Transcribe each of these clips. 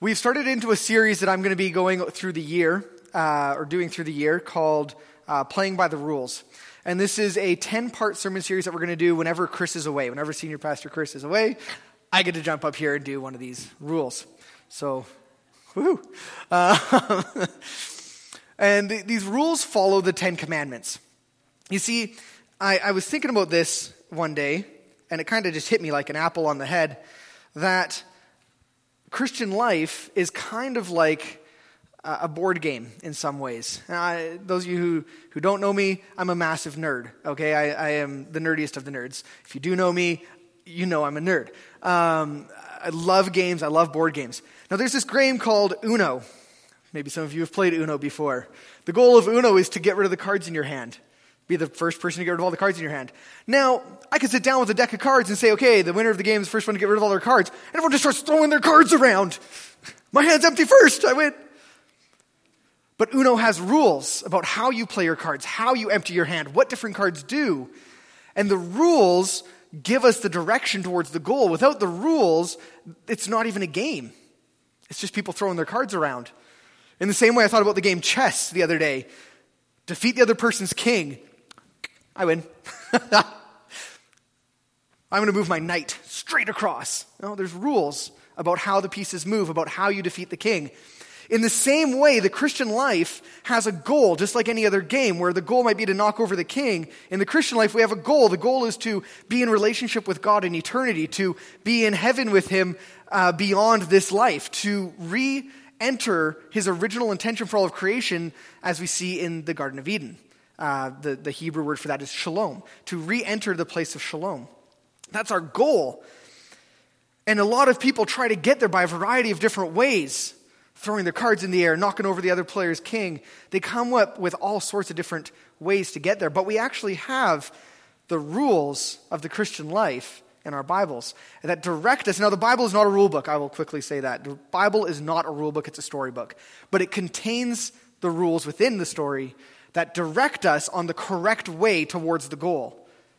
We've started into a series that I'm going to be going through the year, or doing through the year, called Playing by the Rules. And this is a 10-part sermon series that we're going to do whenever Chris is away. Whenever Senior Pastor Chris is away, I get to jump up here and do one of these rules. So, woohoo. And these rules follow the 10 Commandments. You see, I was thinking about this one day, and it kind of just hit me like an apple on the head, that Christian life is kind of like a board game in some ways. Those of you who don't know me, I'm a massive nerd, okay? I am the nerdiest of the nerds. If you do know me, you know I'm a nerd. I love games. I love board games. Now, there's this game called Uno. Maybe some of you have played Uno before. The goal of Uno is to get rid of the cards in your hand. Be the first person to get rid of all the cards in your hand. Now, I could sit down with a deck of cards and say, okay, the winner of the game is the first one to get rid of all their cards. And everyone just starts throwing their cards around. My hand's empty first. I win. But Uno has rules about how you play your cards, how you empty your hand, what different cards do. And the rules give us the direction towards the goal. Without the rules, it's not even a game. It's just people throwing their cards around. In the same way, I thought about the game chess the other day. Defeat the other person's king. I win. I'm going to move my knight straight across. No, there's rules about how the pieces move, about how you defeat the king. In the same way, the Christian life has a goal, just like any other game, where the goal might be to knock over the king. In the Christian life, we have a goal. The goal is to be in relationship with God in eternity, to be in heaven with Him beyond this life, to re-enter His original intention for all of creation, as we see in the Garden of Eden. The Hebrew word for that is shalom, to re-enter the place of shalom. That's our goal. And a lot of people try to get there by a variety of different ways. Throwing their cards in the air, knocking over the other player's king. They come up with all sorts of different ways to get there. But we actually have the rules of the Christian life in our Bibles that direct us. Now, the Bible is not a rule book. I will quickly say that. The Bible is not a rule book. It's a storybook. But it contains the rules within the story that direct us on the correct way towards the goal.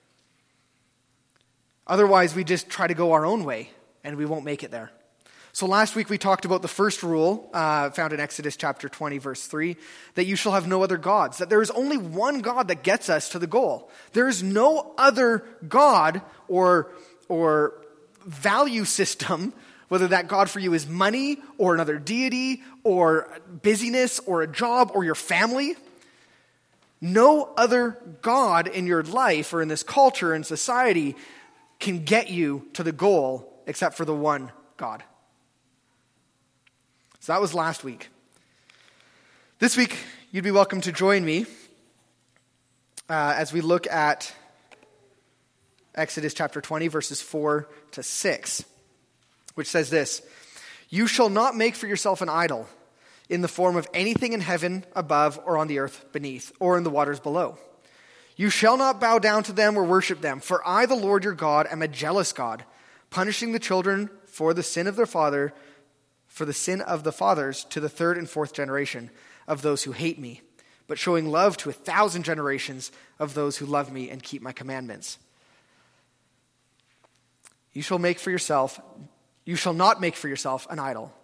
Otherwise, we just try to go our own way, and we won't make it there. So last week we talked about the first rule, found in Exodus chapter 20, verse 3, that you shall have no other gods, that there is only one God that gets us to the goal. There is no other God or value system, whether that God for you is money or another deity or busyness or a job or your family. No other God in your life or in this culture and society can get you to the goal except for the one God. So that was last week. This week, you'd be welcome to join me as we look at Exodus chapter 20, verses 4 to 6, which says this: "You shall not make for yourself an idol in the form of anything in heaven above or on the earth beneath or in the waters below. You shall not bow down to them or worship them, for I, the Lord your God, am a jealous God, punishing the children for the sin of their father, for the sin of the fathers to the third and fourth generation of those who hate me, but showing love to 1,000 generations of those who love me and keep my commandments. You shall not make for yourself an idol."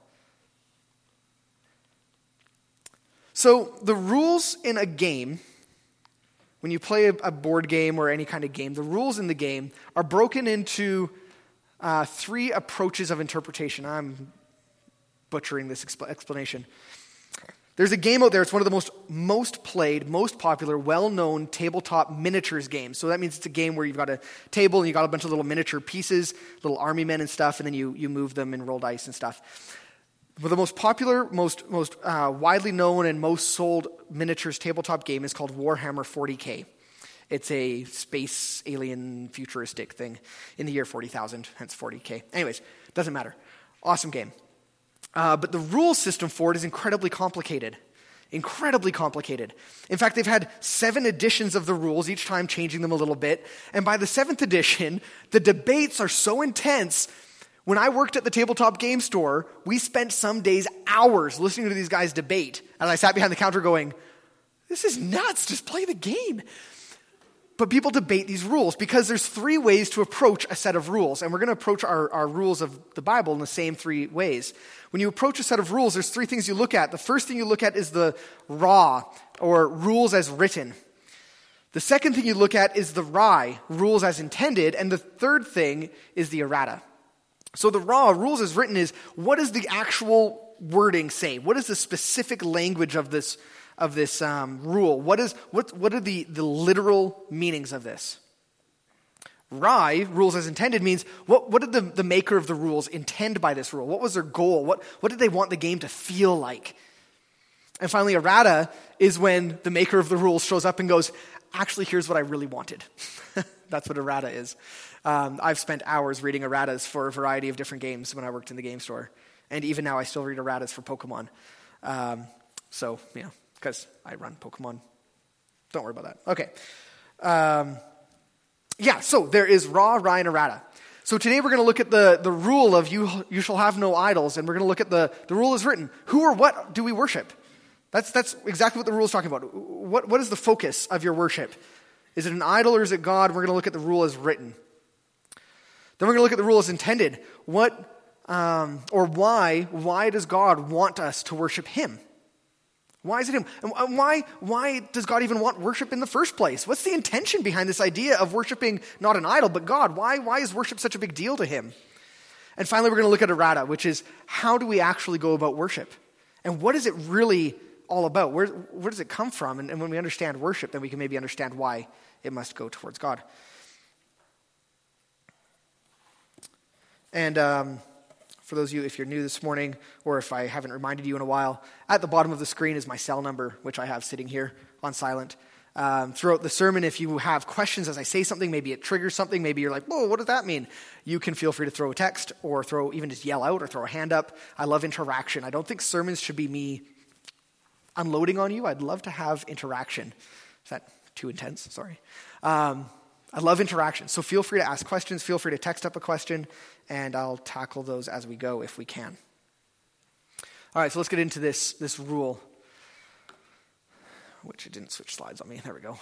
So the rules in a game, when you play a board game or any kind of game, the rules in the game are broken into 3 approaches of interpretation. I'm butchering this explanation. There's a game out there. It's one of the most played, most popular, well-known tabletop miniatures games. So that means it's a game where you've got a table and you've got a bunch of little miniature pieces, little army men and stuff, and then you move them and roll dice and stuff. But the most popular, most widely known and most sold miniatures tabletop game is called Warhammer 40K. It's a space alien futuristic thing in the year 40,000, hence 40K. Anyways, doesn't matter. Awesome game. But the rule system for it is incredibly complicated. Incredibly complicated. In fact, they've had 7 editions of the rules, each time changing them a little bit. And by the 7th edition, the debates are so intense. When I worked at the tabletop game store, we spent some days hours listening to these guys debate. And I sat behind the counter going, this is nuts, just play the game. But people debate these rules because there's 3 ways to approach a set of rules. And we're going to approach our rules of the Bible in the same 3 ways. When you approach a set of rules, there's 3 things you look at. The first thing you look at is the raw, or rules as written. The second thing you look at is the rai, rules as intended. And the third thing is the errata. So the raw, rules as written, is what does the actual wording say? What is the specific language of this rule? What are the literal meanings of this? Rai, rules as intended, means what did the maker of the rules intend by this rule? What was their goal? What did they want the game to feel like? And finally, errata is when the maker of the rules shows up and goes, actually, here's what I really wanted. That's what errata is. I've spent hours reading erratas for a variety of different games when I worked in the game store. And even now I still read erratas for Pokemon. Because I run Pokemon. Don't worry about that. Okay. So there is raw, rai, and errata. So today we're going to look at the rule of you shall have no idols, and we're going to look at the rule as written. Who or what do we worship? That's exactly what the rule is talking about. What is the focus of your worship? Is it an idol or is it God? We're going to look at the rule as written. Then we're going to look at the rule as intended. Why does God want us to worship him? Why is it him? And why does God even want worship in the first place? What's the intention behind this idea of worshiping not an idol, but God? Why is worship such a big deal to him? And finally, we're going to look at errata, which is how do we actually go about worship? And what is it really all about? Where does it come from? And when we understand worship, then we can maybe understand why it must go towards God. And for those of you, if you're new this morning, or if I haven't reminded you in a while, at the bottom of the screen is my cell number, which I have sitting here on silent. Throughout the sermon, if you have questions as I say something, maybe it triggers something, maybe you're like, whoa, what does that mean? You can feel free to throw a text, or even just yell out, or throw a hand up. I love interaction. I don't think sermons should be me unloading on you. I'd love to have interaction. Is that too intense? Sorry. I love interaction. So feel free to ask questions. Feel free to text up a question, and I'll tackle those as we go if we can. All right, so let's get into this rule, which it didn't switch slides on me. There we go.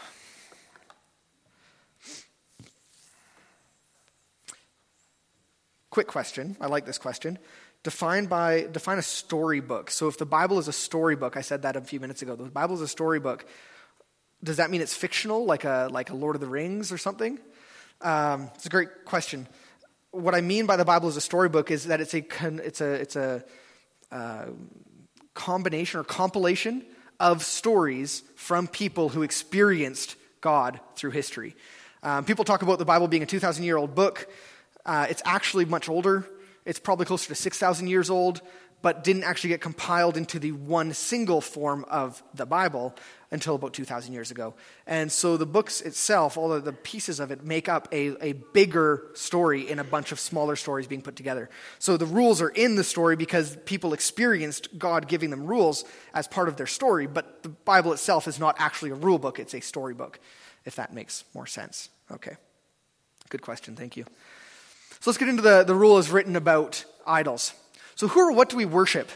Quick question. I like this question. Define a storybook. So if the Bible is a storybook, I said that a few minutes ago. The Bible is a storybook. Does that mean it's fictional, like a Lord of the Rings or something? It's a great question. What I mean by the Bible as a storybook is that it's a combination or compilation of stories from people who experienced God through history. People talk about the Bible being a 2,000-year-old book. It's actually much older. It's probably closer to 6,000 years old, but didn't actually get compiled into the one single form of the Bible until about 2,000 years ago. And so the books itself, all of the pieces of it, make up a bigger story in a bunch of smaller stories being put together. So the rules are in the story because people experienced God giving them rules as part of their story, but the Bible itself is not actually a rule book, it's a storybook, if that makes more sense. Okay. Good question, thank you. So let's get into the rule as written about idols. So who or what do we worship?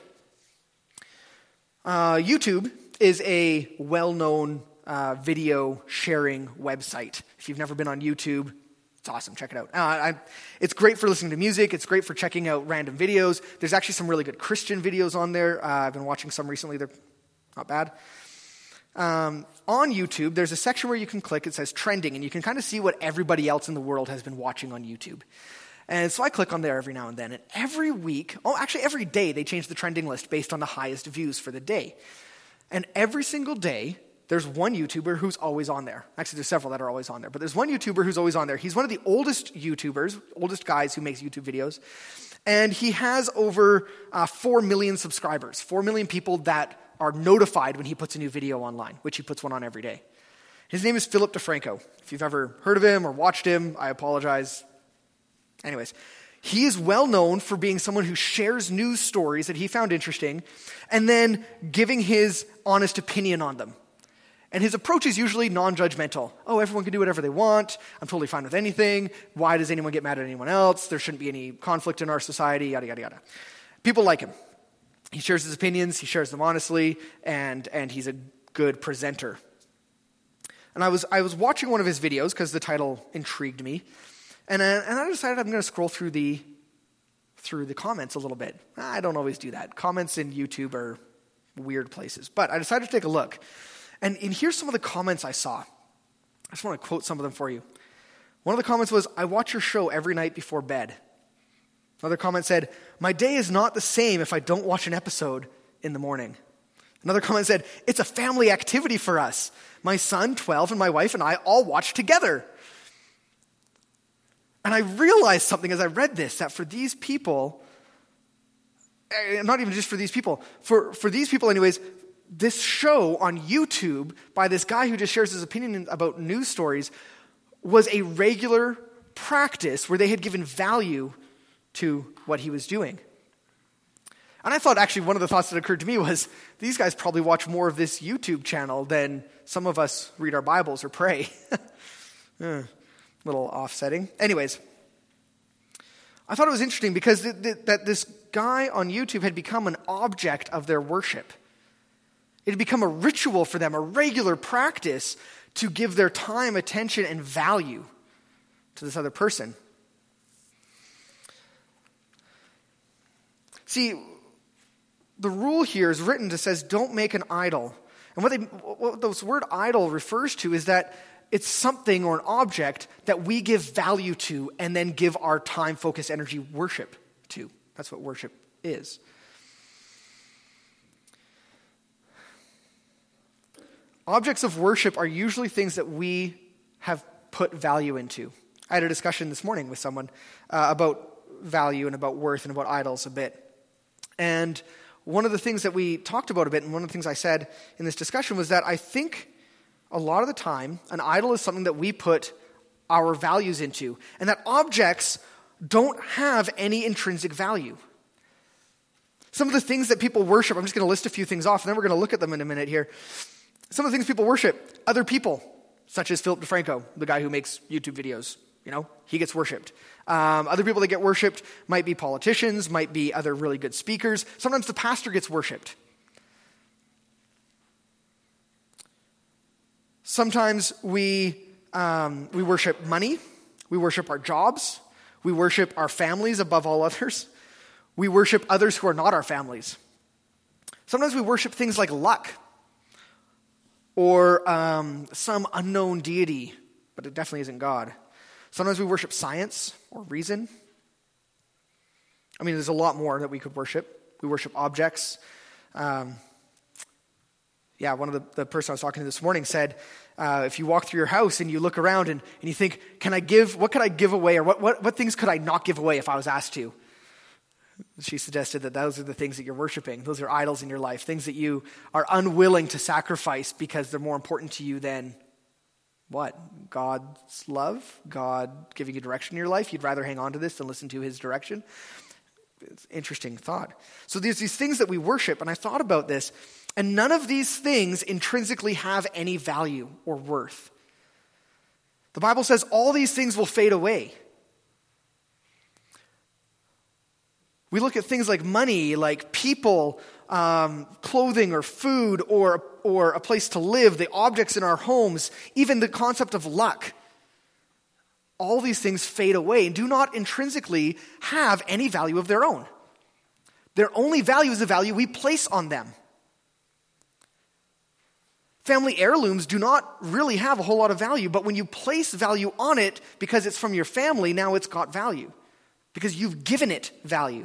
YouTube is a well-known video sharing website. If you've never been on YouTube, it's awesome. Check it out. It's great for listening to music. It's great for checking out random videos. There's actually some really good Christian videos on there. I've been watching some recently. They're not bad. On YouTube, there's a section where you can click. It says trending, and you can kind of see what everybody else in the world has been watching on YouTube. And so I click on there every now and then. And every day, they change the trending list based on the highest views for the day. And every single day, there's one YouTuber who's always on there. Actually, there's several that are always on there. But there's one YouTuber who's always on there. He's one of the oldest YouTubers, oldest guys who makes YouTube videos. And he has over 4 million subscribers, 4 million people that are notified when he puts a new video online, which he puts one on every day. His name is Philip DeFranco. If you've ever heard of him or watched him, I apologize. Anyways, he is well known for being someone who shares news stories that he found interesting and then giving his honest opinion on them. And his approach is usually non-judgmental. Oh, everyone can do whatever they want. I'm totally fine with anything. Why does anyone get mad at anyone else? There shouldn't be any conflict in our society, yada, yada, yada. People like him. He shares his opinions, he shares them honestly, and he's a good presenter. And I was watching one of his videos because the title intrigued me. And I decided I'm going to scroll through the comments a little bit. I don't always do that. Comments in YouTube are weird places. But I decided to take a look. And here's some of the comments I saw. I just want to quote some of them for you. One of the comments was, "I watch your show every night before bed." Another comment said, "My day is not the same if I don't watch an episode in the morning." Another comment said, "It's a family activity for us. My son, 12, and my wife and I all watch together." And I realized something as I read this, that for these people, not even just for these people, for these people anyways, this show on YouTube by this guy who just shares his opinion about news stories was a regular practice where they had given value to what he was doing. And I thought actually one of the thoughts that occurred to me was, these guys probably watch more of this YouTube channel than some of us read our Bibles or pray. Little offsetting. Anyways, I thought it was interesting because that this guy on YouTube had become an object of their worship. It had become a ritual for them, a regular practice to give their time, attention, and value to this other person. See, the rule here is written that says, don't make an idol. And what this word idol refers to is that it's something or an object that we give value to and then give our time, focus, energy, worship to. That's what worship is. Objects of worship are usually things that we have put value into. I had a discussion this morning with someone about value and about worth and about idols a bit. And one of the things that we talked about a bit, and one of the things I said in this discussion was that I think a lot of the time an idol is something that we put our values into, and that objects don't have any intrinsic value. Some of the things that people worship, I'm just going to list a few things off, and then we're going to look at them in a minute here. Some of the things people worship, other people, such as Philip DeFranco, the guy who makes YouTube videos. He gets worshipped. Other people that get worshipped might be politicians, might be other really good speakers. Sometimes the pastor gets worshipped. Sometimes we worship money. We worship our jobs. We worship our families above all others. We worship others who are not our families. Sometimes we worship things like luck or some unknown deity, but it definitely isn't God. Sometimes we worship science or reason. There's a lot more that we could worship. We worship objects. One of the person I was talking to this morning said, if you walk through your house and you look around and you think, what could I give away, or what things could I not give away if I was asked to? She suggested that those are the things that you're worshiping. Those are idols in your life, things that you are unwilling to sacrifice because they're more important to you than what? God's love? God giving you direction in your life? You'd rather hang on to this than listen to his direction? It's an interesting thought. So there's these things that we worship, and I thought about this, and none of these things intrinsically have any value or worth. The Bible says all these things will fade away. We look at things like money, like people, clothing or food or a place to live, the objects in our homes, even the concept of luck. All these things fade away and do not intrinsically have any value of their own. Their only value is the value we place on them. Family heirlooms do not really have a whole lot of value, but when you place value on it because it's from your family, now it's got value because you've given it value.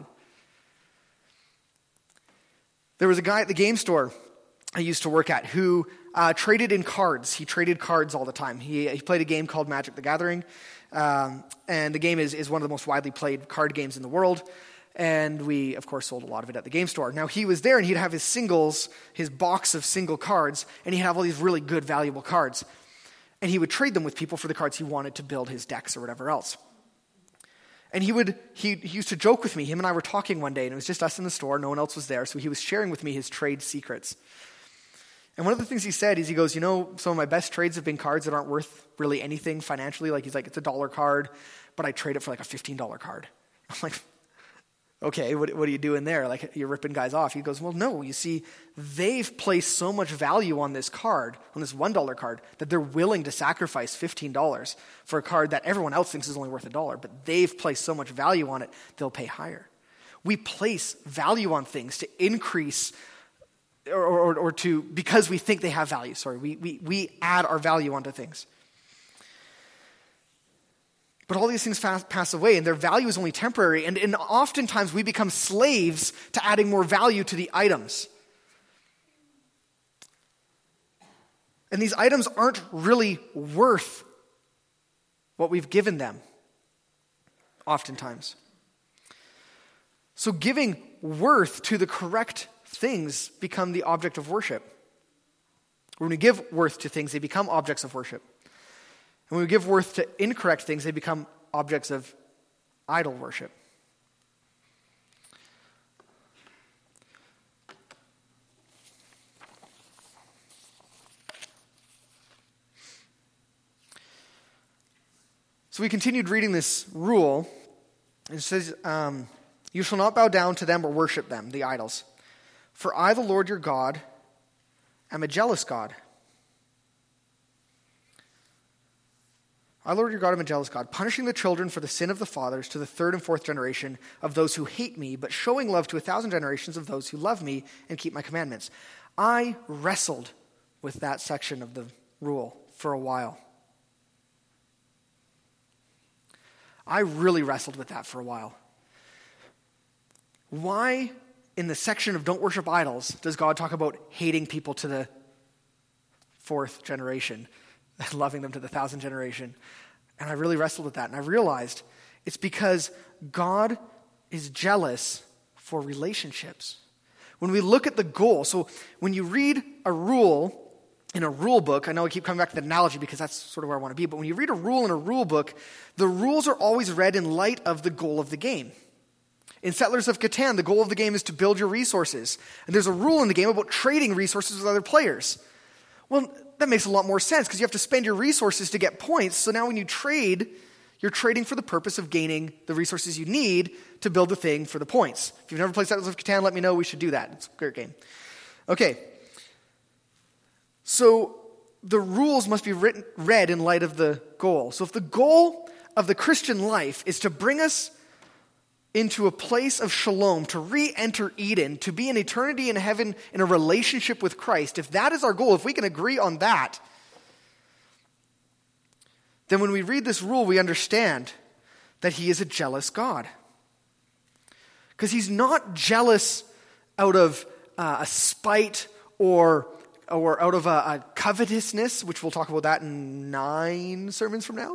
There was a guy at the game store I used to work at who traded in cards. He traded cards all the time. He played a game called Magic the Gathering, and the game is one of the most widely played card games in the world. And we, of course, sold a lot of it at the game store. Now, he was there, and he'd have his box of single cards, and he'd have all these really good, valuable cards. And he would trade them with people for the cards he wanted to build his decks or whatever else. And he used to joke with me. Him and I were talking one day, and it was just us in the store. No one else was there, so he was sharing with me his trade secrets. And one of the things he said is, he goes, some of my best trades have been cards that aren't worth really anything financially. He's like, it's a $1 card, but I trade it for like a $15 card. I'm like, Okay, what are you doing there? Like, you're ripping guys off. He goes, well, no, you see, they've placed so much value on this card, on this $1 card, that they're willing to sacrifice $15 for a card that everyone else thinks is only worth $1. But they've placed so much value on it, they'll pay higher. We place value on things to increase or to, because we think they have value. Sorry, we add our value onto things. But all these things pass away, and their value is only temporary. And oftentimes we become slaves to adding more value to the items. And these items aren't really worth what we've given them, oftentimes. So giving worth to the correct things become the object of worship. When we give worth to things, they become objects of worship. And when we give worth to incorrect things, they become objects of idol worship. So we continued reading this rule. It says, you shall not bow down to them or worship them, the idols. For I, the Lord your God, am a jealous God. I, Lord your God, am a jealous God, punishing the children for the sin of the fathers to the 3rd and 4th generation of those who hate me, but showing love to 1,000 generations of those who love me and keep my commandments. I wrestled with that section of the rule for a while. I really wrestled with that for a while. Why, in the section of don't worship idols, does God talk about hating people to the 4th generation? Loving them to the 1,000th generation. And I really wrestled with that. And I realized it's because God is jealous for relationships. When we look at the goal, so when you read a rule in a rule book, I know I keep coming back to the analogy because that's sort of where I want to be, but when you read a rule in a rule book, the rules are always read in light of the goal of the game. In Settlers of Catan, the goal of the game is to build your resources. And there's a rule in the game about trading resources with other players. Well, that makes a lot more sense because you have to spend your resources to get points. So now when you trade, you're trading for the purpose of gaining the resources you need to build the thing for the points. If you've never played Settlers of Catan, let me know. We should do that. It's a great game. Okay. So the rules must be read in light of the goal. So if the goal of the Christian life is to bring us into a place of shalom, to re-enter Eden, to be in eternity in heaven in a relationship with Christ, if that is our goal, if we can agree on that, then when we read this rule, we understand that he is a jealous God. Because he's not jealous out of a spite or out of a covetousness, which we'll talk about that in 7 sermons from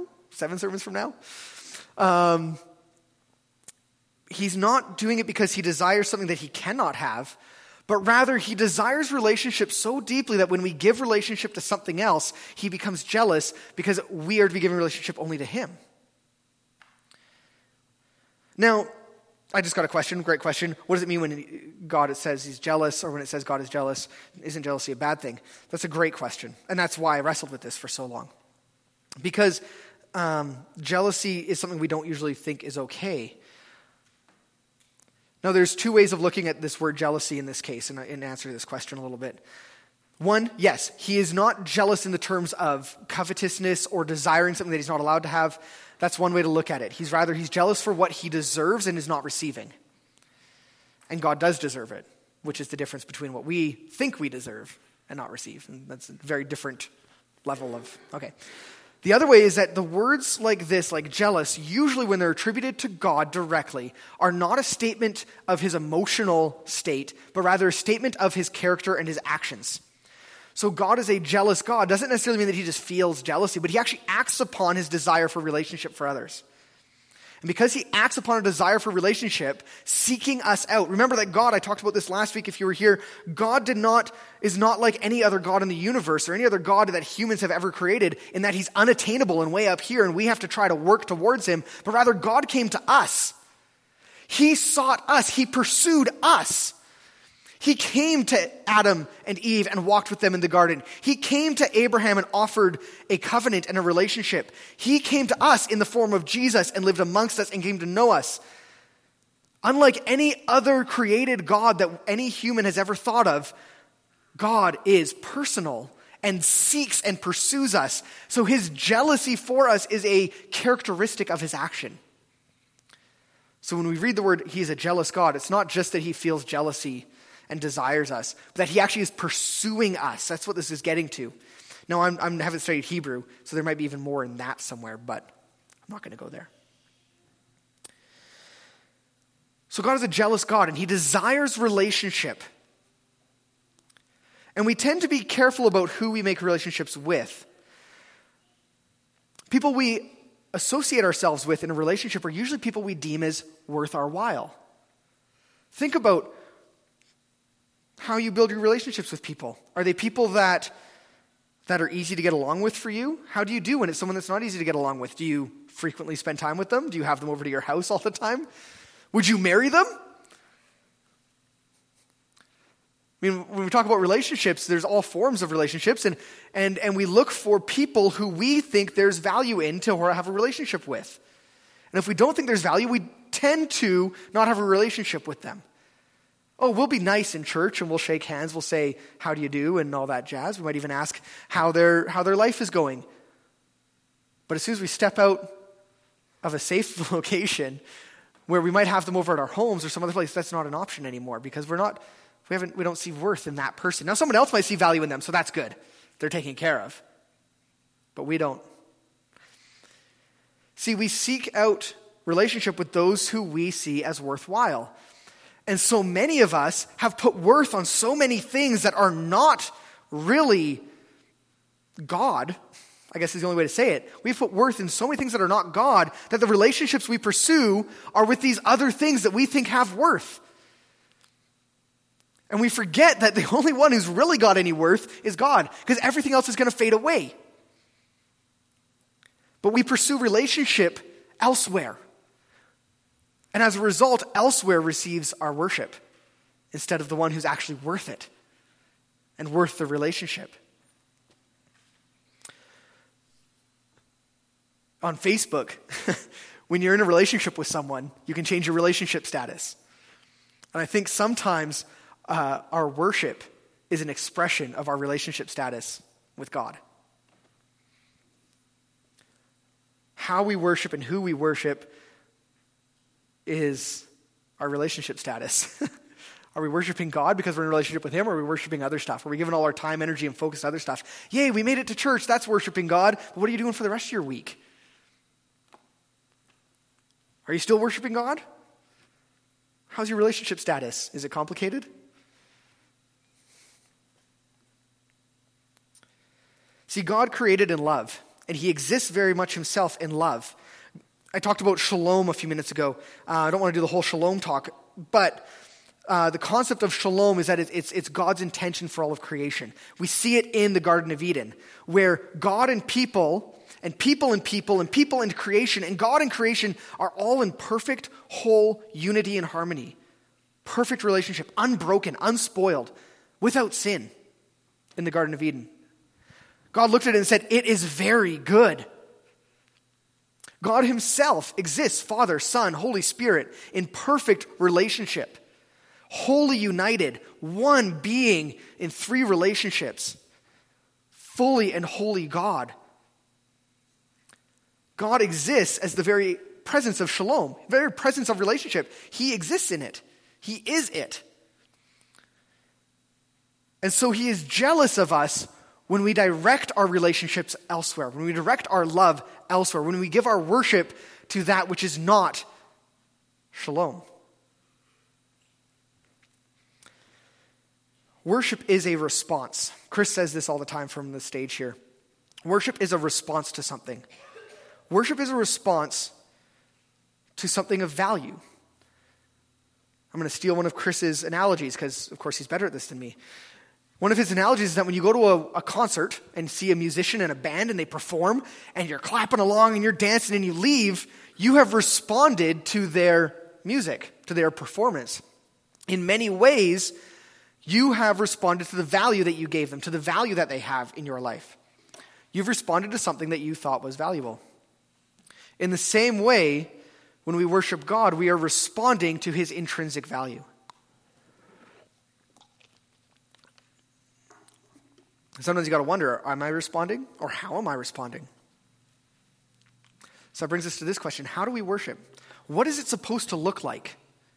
now. He's not doing it because he desires something that he cannot have, but rather he desires relationship so deeply that when we give relationship to something else, he becomes jealous because we are to be giving relationship only to him. Now, I just got a question, great question. What does it mean when God says he's jealous, or when it says God is jealous? Isn't jealousy a bad thing? That's a great question, and that's why I wrestled with this for so long. Because jealousy is something we don't usually think is okay. Now, there's 2 ways of looking at this word jealousy in this case, and in answer to this question a little bit. One, yes, he is not jealous in the terms of covetousness or desiring something that he's not allowed to have. That's one way to look at it. He's jealous for what he deserves and is not receiving. And God does deserve it, which is the difference between what we think we deserve and not receive. And that's a very different level of, okay. The other way is that the words like this, like jealous, usually when they're attributed to God directly, are not a statement of his emotional state, but rather a statement of his character and his actions. So God is a jealous God. Doesn't necessarily mean that he just feels jealousy, but he actually acts upon his desire for relationship for others. And because he acts upon a desire for relationship, seeking us out. Remember that God, I talked about this last week if you were here, God is not like any other God in the universe or any other God that humans have ever created in that he's unattainable and way up here and we have to try to work towards him. But rather God came to us. He sought us. He pursued us. He came to Adam and Eve and walked with them in the garden. He came to Abraham and offered a covenant and a relationship. He came to us in the form of Jesus and lived amongst us and came to know us. Unlike any other created God that any human has ever thought of, God is personal and seeks and pursues us. So his jealousy for us is a characteristic of his action. So when we read the word, he's a jealous God, it's not just that he feels jealousy and desires us, but that he actually is pursuing us. That's what this is getting to. Now, I haven't studied Hebrew, so there might be even more in that somewhere, but I'm not going to go there. So God is a jealous God, and he desires relationship. And we tend to be careful about who we make relationships with. People we associate ourselves with in a relationship are usually people we deem as worth our while. Think about how you build your relationships with people. Are they people that are easy to get along with for you? How do you do when it's someone that's not easy to get along with? Do you frequently spend time with them? Do you have them over to your house all the time? Would you marry them? I mean, when we talk about relationships, there's all forms of relationships, and we look for people who we think there's value in to have a relationship with. And if we don't think there's value, we tend to not have a relationship with them. Oh, we'll be nice in church, and we'll shake hands, we'll say, how do you do, and all that jazz. We might even ask how their life is going. But as soon as we step out of a safe location where we might have them over at our homes or some other place, that's not an option anymore because we don't see worth in that person. Now, someone else might see value in them, so that's good. They're taken care of. But we don't. See, we seek out relationship with those who we see as worthwhile. And so many of us have put worth on so many things that are not really God, I guess is the only way to say it. We've put worth in so many things that are not God that the relationships we pursue are with these other things that we think have worth. And we forget that the only one who's really got any worth is God, because everything else is going to fade away. But we pursue relationship elsewhere. And as a result, elsewhere receives our worship instead of the one who's actually worth it and worth the relationship. On Facebook, when you're in a relationship with someone, you can change your relationship status. And I think sometimes our worship is an expression of our relationship status with God. How we worship and who we worship is our relationship status. Are we worshiping God because we're in a relationship with him, or are we worshiping other stuff? Are we giving all our time, energy, and focus to other stuff? Yay, we made it to church. That's worshiping God. But what are you doing for the rest of your week? Are you still worshiping God? How's your relationship status? Is it complicated? See, God created in love, and he exists very much himself in love. I talked about shalom a few minutes ago. I don't want to do the whole shalom talk, but the concept of shalom is that it's God's intention for all of creation. We see it in the Garden of Eden, where God and people, and people and people, and people and creation, and God and creation are all in perfect, whole unity and harmony. Perfect relationship, unbroken, unspoiled, without sin in the Garden of Eden. God looked at it and said, it is very good. God himself exists, Father, Son, Holy Spirit, in perfect relationship. Wholly united, one being in three relationships. Fully and holy God. God exists as the very presence of shalom, the very presence of relationship. He exists in it. He is it. And so he is jealous of us when we direct our relationships elsewhere, when we direct our love elsewhere, when we give our worship to that which is not shalom. Worship is a response. Chris says this all the time from the stage here. Worship is a response to something. Worship is a response to something of value. I'm going to steal one of Chris's analogies because, of course, he's better at this than me. One of his analogies is that when you go to a concert and see a musician and a band and they perform and you're clapping along and you're dancing and you leave, you have responded to their music, to their performance. In many ways, you have responded to the value that you gave them, to the value that they have in your life. You've responded to something that you thought was valuable. In the same way, When we worship God, we are responding to his intrinsic value. Sometimes you got to wonder, am I responding or how am I responding? So that brings us to this question. How do we worship? What is it supposed to look like?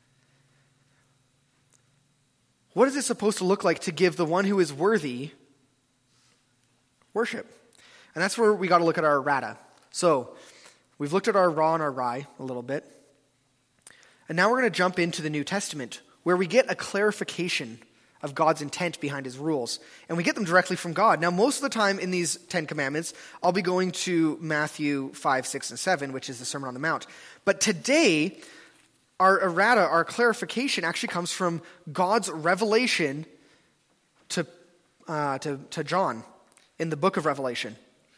What is it supposed to look like to give the one who is worthy worship? And that's where we got to look at our errata. So we've looked at our raw and our rye a little bit. And now we're going to jump into the New Testament, where we get a clarification of God's intent behind his rules. And we get them directly from God. Now, most of the time in these 10 Commandments, I'll be going to Matthew 5, 6, and 7, which is the Sermon on the Mount. But today, our errata, our clarification, actually comes from God's revelation to John in the book of Revelation.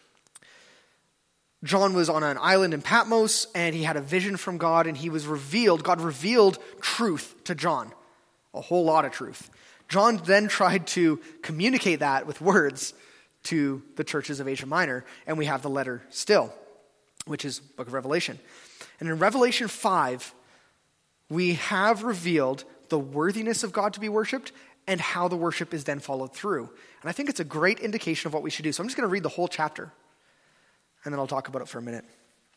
John was on an island in Patmos, and he had a vision from God, and God revealed truth to John, a whole lot of truth. John then tried to communicate that with words to the churches of Asia Minor, and we have the letter still, which is book of Revelation. And in Revelation 5, we have revealed the worthiness of God to be worshipped and how the worship is then followed through. And I think it's a great indication of what we should do. So I'm just going to read the whole chapter, and then I'll talk about it for a minute.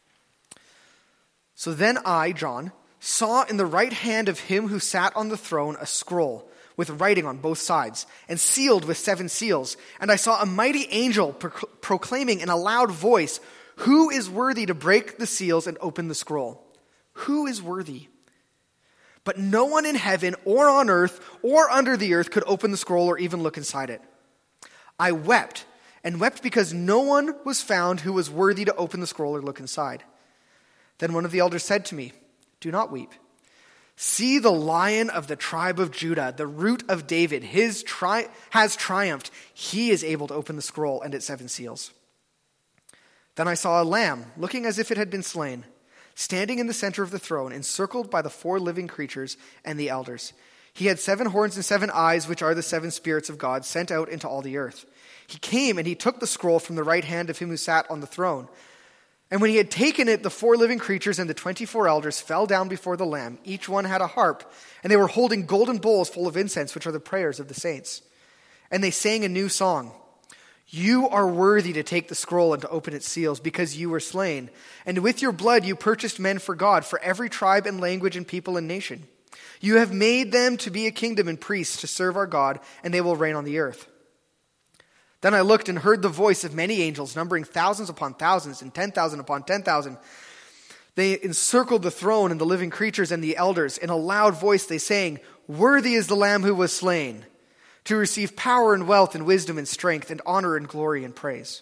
So then I, John, saw in the right hand of him who sat on the throne a scroll with writing on both sides, and sealed with 7 seals. And I saw a mighty angel proclaiming in a loud voice, "Who is worthy to break the seals and open the scroll?" Who is worthy? But no one in heaven or on earth or under the earth could open the scroll or even look inside it. I wept, and wept because no one was found who was worthy to open the scroll or look inside. Then one of the elders said to me, "Do not weep. See, the Lion of the tribe of Judah, the Root of David, has triumphed. He is able to open the scroll and its 7 seals." Then I saw a lamb, looking as if it had been slain, standing in the center of the throne, encircled by the 4 living creatures and the elders. He had 7 horns and 7 eyes, which are the 7 spirits of God sent out into all the earth. He came and he took the scroll from the right hand of him who sat on the throne. And when he had taken it, the 4 living creatures and the 24 elders fell down before the Lamb. Each one had a harp, and they were holding golden bowls full of incense, which are the prayers of the saints. And they sang a new song. "You are worthy to take the scroll and to open its seals, because you were slain. And with your blood you purchased men for God, for every tribe and language and people and nation. You have made them to be a kingdom and priests to serve our God, and they will reign on the earth." Then I looked and heard the voice of many angels, numbering thousands upon thousands and 10,000 upon 10,000. They encircled the throne and the living creatures and the elders. In a loud voice they sang, "Worthy is the Lamb who was slain, to receive power and wealth and wisdom and strength and honor and glory and praise."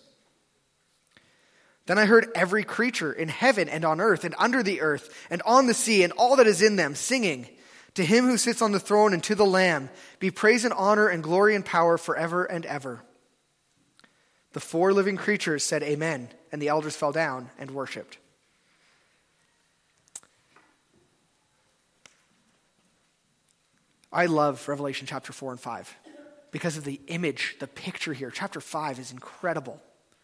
Then I heard every creature in heaven and on earth and under the earth and on the sea and all that is in them singing, "To him who sits on the throne and to the Lamb be praise and honor and glory and power forever and ever." The 4 living creatures said amen, and the elders fell down and worshipped. I love Revelation chapter 4 and 5 because of the image, the picture here. Chapter 5 is incredible.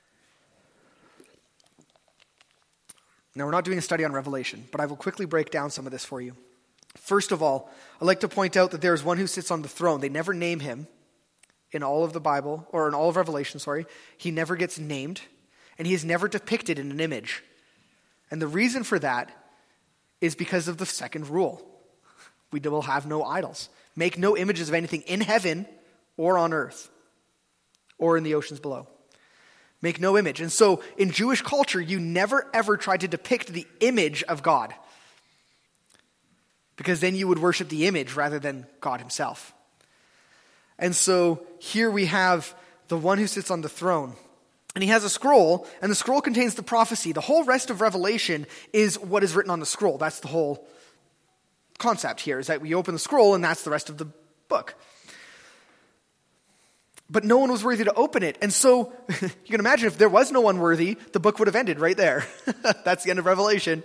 Now, we're not doing a study on Revelation, but I will quickly break down some of this for you. First of all, I'd like to point out that there is one who sits on the throne. They never name him. In all of the Bible, or in all of Revelation, he never gets named, and he is never depicted in an image. And the reason for that is because of the second rule. We will have no idols. Make no images of anything in heaven or on earth or in the oceans below. Make no image. And so in Jewish culture, you never ever tried to depict the image of God, because then you would worship the image rather than God himself. And so here we have the one who sits on the throne. And he has a scroll, and the scroll contains the prophecy. The whole rest of Revelation is what is written on the scroll. That's the whole concept here, is that we open the scroll, and that's the rest of the book. But no one was worthy to open it. And so you can imagine if there was no one worthy, the book would have ended right there. That's the end of Revelation.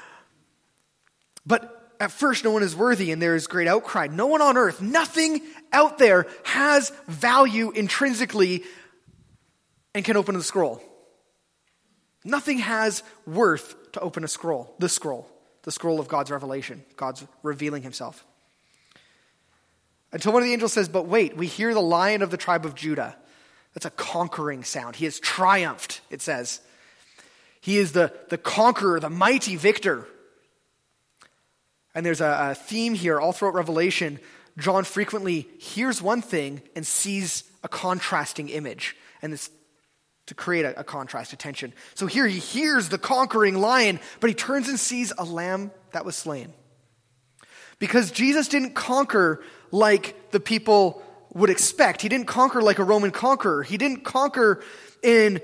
But at first, no one is worthy, and there is great outcry. No one on earth, nothing out there has value intrinsically and can open the scroll. Nothing has worth to open the scroll. the scroll of God's revelation, God's revealing himself. Until one of the angels says, but wait, we hear the Lion of the tribe of Judah. That's a conquering sound. He has triumphed, it says. He is the conqueror, the mighty victor. And there's a theme here all throughout Revelation. John frequently hears one thing and sees a contrasting image. And it's to create a contrast, a tension. So here he hears the conquering lion, but he turns and sees a lamb that was slain. Because Jesus didn't conquer like the people would expect. He didn't conquer like a Roman conqueror. He didn't conquer in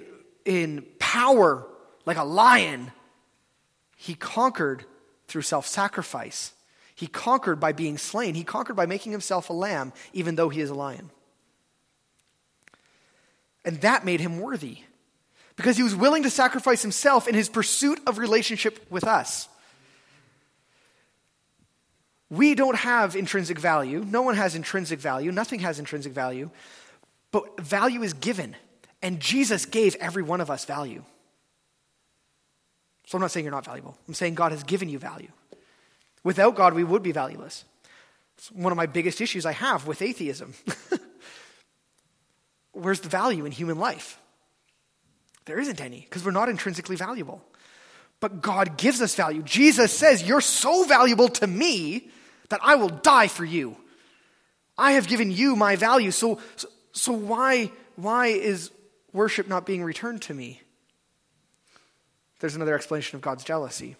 power like a lion. He conquered through self-sacrifice. He conquered by being slain. He conquered by making himself a lamb, even though he is a lion. And that made him worthy, because he was willing to sacrifice himself in his pursuit of relationship with us. We don't have intrinsic value. No one has intrinsic value. Nothing has intrinsic value. But value is given. And Jesus gave every one of us value. So I'm not saying you're not valuable. I'm saying God has given you value. Without God, we would be valueless. It's one of my biggest issues I have with atheism. Where's the value in human life? There isn't any, because we're not intrinsically valuable. But God gives us value. Jesus says, you're so valuable to me that I will die for you. I have given you my value. So why is worship not being returned to me? There's another explanation of God's jealousy.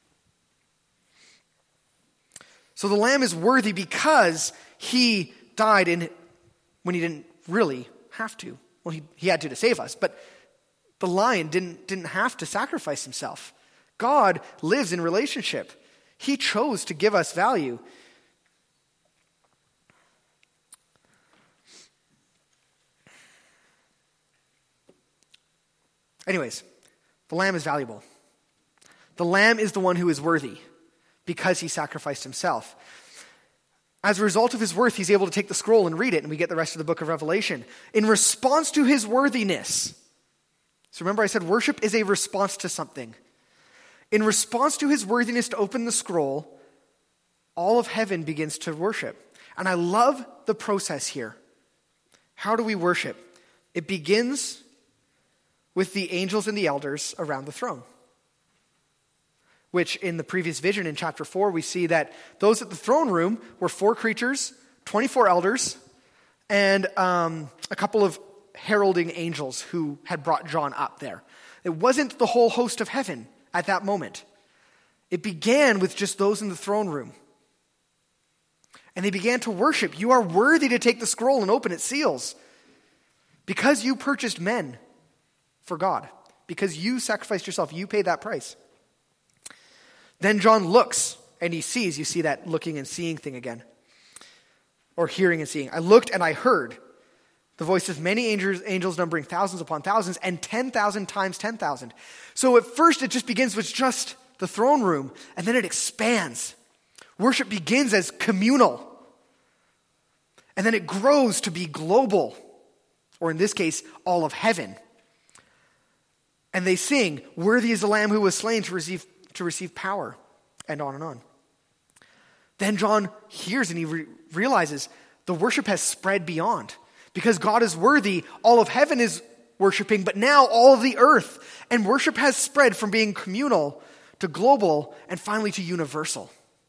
So the lamb is worthy because he died when he didn't really have to. Well, he had to save us, but the lion didn't have to sacrifice himself. God lives in relationship. He chose to give us value. Anyways, the lamb is valuable. The lamb is the one who is worthy because he sacrificed himself. As a result of his worth, he's able to take the scroll and read it, and we get the rest of the book of Revelation. In response to his worthiness. So remember I said worship is a response to something. In response to his worthiness to open the scroll, all of heaven begins to worship. And I love the process here. How do we worship? It begins with the angels and the elders around the throne. Which in the previous vision in chapter 4, we see that those at the throne room were 4 creatures, 24 elders, and a couple of heralding angels who had brought John up there. It wasn't the whole host of heaven at that moment. It began with just those in the throne room. And they began to worship. You are worthy to take the scroll and open its seals. Because you purchased men for God. Because you sacrificed yourself. You paid that price. Then John looks and he sees. You see that looking and seeing thing again. Or hearing and seeing. I looked and I heard the voice of many angels numbering thousands upon thousands and 10,000 times 10,000. So at first it just begins with just the throne room, and then it expands. Worship begins as communal. And then it grows to be global. Or in this case, all of heaven. And they sing, worthy is the Lamb who was slain to receive power, and on and on. Then John hears and he realizes the worship has spread beyond. Because God is worthy, all of heaven is worshiping, but now all of the earth. And worship has spread from being communal to global and finally to universal.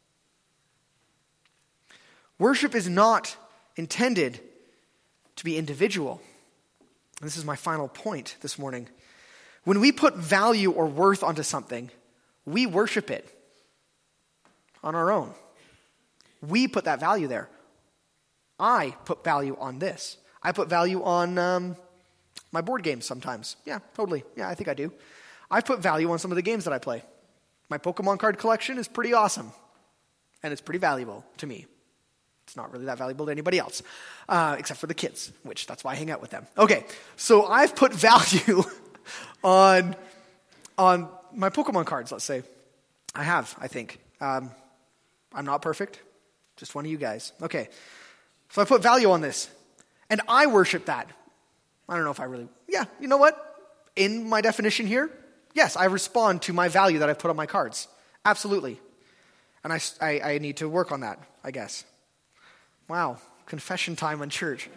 Worship is not intended to be individual. And this is my final point this morning. When we put value or worth onto something, we worship it on our own. We put that value there. I put value on this. I put value on my board games sometimes. Yeah, totally. Yeah, I think I do. I put value on some of the games that I play. My Pokemon card collection is pretty awesome. And it's pretty valuable to me. It's not really that valuable to anybody else. Except for the kids, which that's why I hang out with them. Okay, so I've put value on my Pokemon cards, let's say. I have, I think. I'm not perfect. Just one of you guys. Okay. So I put value on this. And I worship that. I don't know if I really... Yeah, you know what? In my definition here, yes, I respond to my value that I've put on my cards. Absolutely. And I need to work on that, I guess. Wow, confession time on church.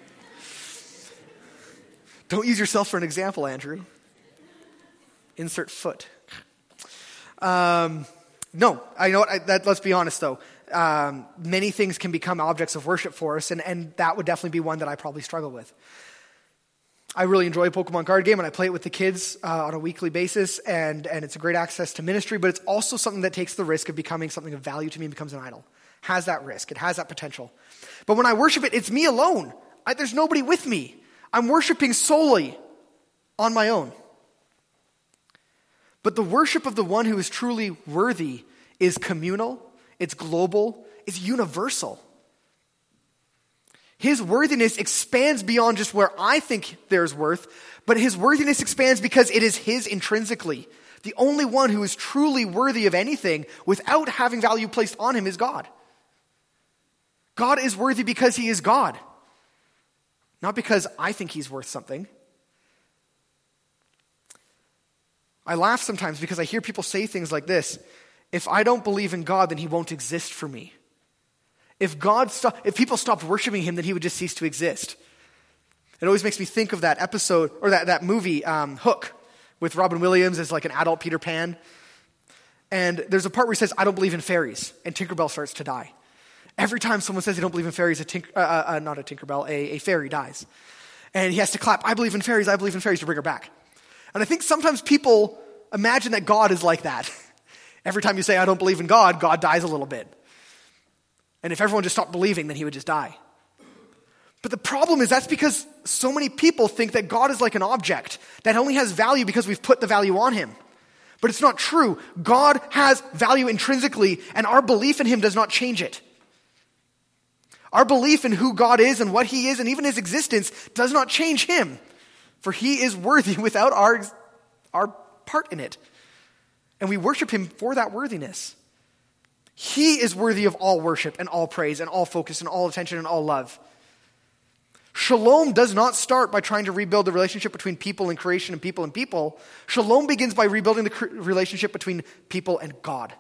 Don't use yourself for an example, Andrew. Insert foot. No, I know what, let's be honest though. Many things can become objects of worship for us, and that would definitely be one that I probably struggle with. I really enjoy a Pokemon card game, and I play it with the kids on a weekly basis, and it's a great access to ministry, but it's also something that takes the risk of becoming something of value to me and becomes an idol. Has that risk. It has that potential. But when I worship it, it's me alone. There's nobody with me. I'm worshiping solely on my own. But the worship of the one who is truly worthy is communal, it's global, it's universal. His worthiness expands beyond just where I think there's worth, but his worthiness expands because it is his intrinsically. The only one who is truly worthy of anything without having value placed on him is God. God is worthy because he is God, not because I think he's worth something. I laugh sometimes because I hear people say things like this: if I don't believe in God, then he won't exist for me. If people stopped worshiping him, then he would just cease to exist. It always makes me think of that episode, or that movie, Hook, with Robin Williams as like an adult Peter Pan. And there's a part where he says, I don't believe in fairies, and Tinkerbell starts to die. Every time someone says they don't believe in fairies, a fairy dies. And he has to clap, I believe in fairies, to bring her back. And I think sometimes people imagine that God is like that. Every time you say, I don't believe in God, God dies a little bit. And if everyone just stopped believing, then he would just die. But the problem is that's because so many people think that God is like an object that only has value because we've put the value on him. But it's not true. God has value intrinsically, and our belief in him does not change it. Our belief in who God is and what he is and even his existence does not change him. For he is worthy without our part in it. And we worship him for that worthiness. He is worthy of all worship and all praise and all focus and all attention and all love. Shalom does not start by trying to rebuild the relationship between people and creation and people and people. Shalom begins by rebuilding the relationship between people and God.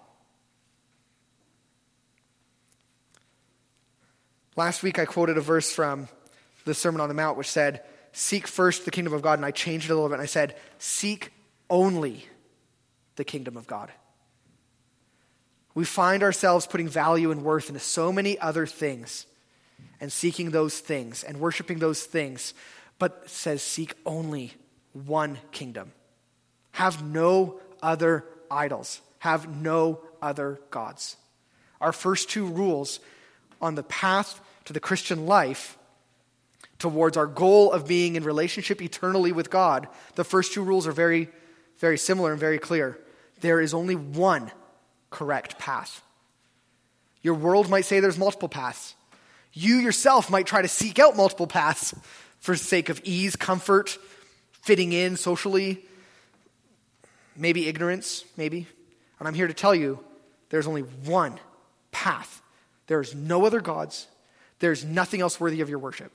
Last week I quoted a verse from the Sermon on the Mount which said, seek first the kingdom of God, and I changed it a little bit and I said, seek only the kingdom of God. We find ourselves putting value and worth into so many other things and seeking those things and worshiping those things, but it says seek only one kingdom. Have no other idols. Have no other gods. Our first two rules on the path to the Christian life towards our goal of being in relationship eternally with God, the first two rules are very, very similar and very clear. There is only one correct path. Your world might say there's multiple paths. You yourself might try to seek out multiple paths for the sake of ease, comfort, fitting in socially, maybe ignorance, maybe. And I'm here to tell you, there's only one path. There's no other gods. There's nothing else worthy of your worship.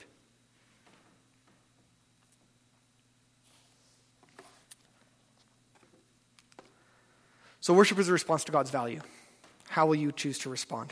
So worship is a response to God's value. How will you choose to respond?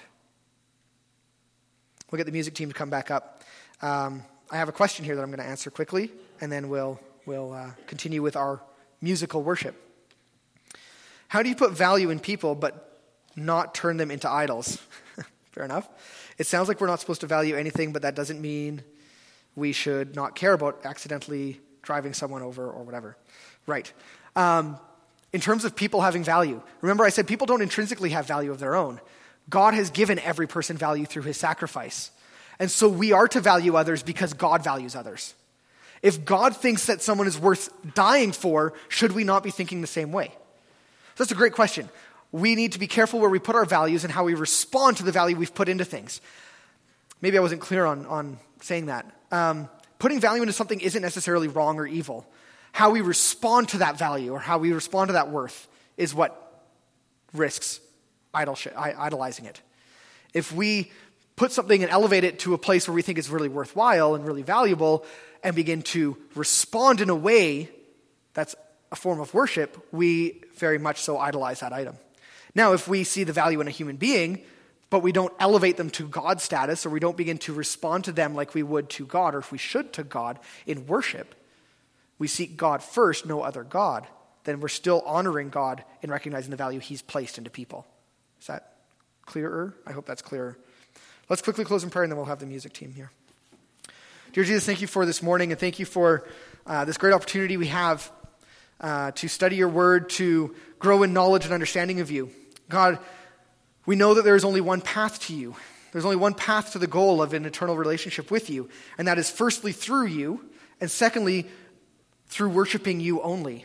We'll get the music team to come back up. I have a question here that I'm going to answer quickly, and then we'll continue with our musical worship. How do you put value in people but not turn them into idols? Fair enough. It sounds like we're not supposed to value anything, but that doesn't mean we should not care about accidentally driving someone over or whatever. Right. In terms of people having value, remember I said people don't intrinsically have value of their own. God has given every person value through his sacrifice. And so we are to value others because God values others. If God thinks that someone is worth dying for, should we not be thinking the same way? So that's a great question. We need to be careful where we put our values and how we respond to the value we've put into things. Maybe I wasn't clear on saying that. Putting value into something isn't necessarily wrong or evil. How we respond to that value or how we respond to that worth is what risks idolizing it. If we put something and elevate it to a place where we think it's really worthwhile and really valuable and begin to respond in a way that's a form of worship, we very much so idolize that item. Now, if we see the value in a human being, but we don't elevate them to God status, or we don't begin to respond to them like we would to God, or if we should to God in worship, we seek God first, no other God, then we're still honoring God in recognizing the value he's placed into people. Is that clearer? I hope that's clearer. Let's quickly close in prayer, and then we'll have the music team here. Dear Jesus, thank you for this morning, and thank you for this great opportunity we have to study your word, to grow in knowledge and understanding of you. God, we know that there is only one path to you. There's only one path to the goal of an eternal relationship with you, and that is firstly through you, and secondly, through worshiping you only.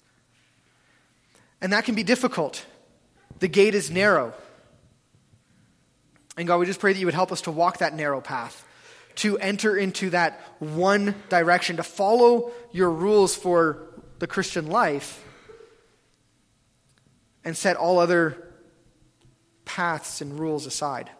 And that can be difficult. The gate is narrow. And God, we just pray that you would help us to walk that narrow path, to enter into that one direction, to follow your rules for the Christian life, and set all other paths and rules aside.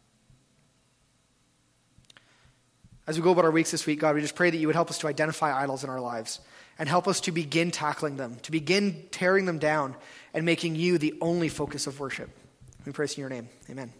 As we go about our weeks this week, God, we just pray that you would help us to identify idols in our lives and help us to begin tackling them, to begin tearing them down and making you the only focus of worship. We pray this in your name. Amen.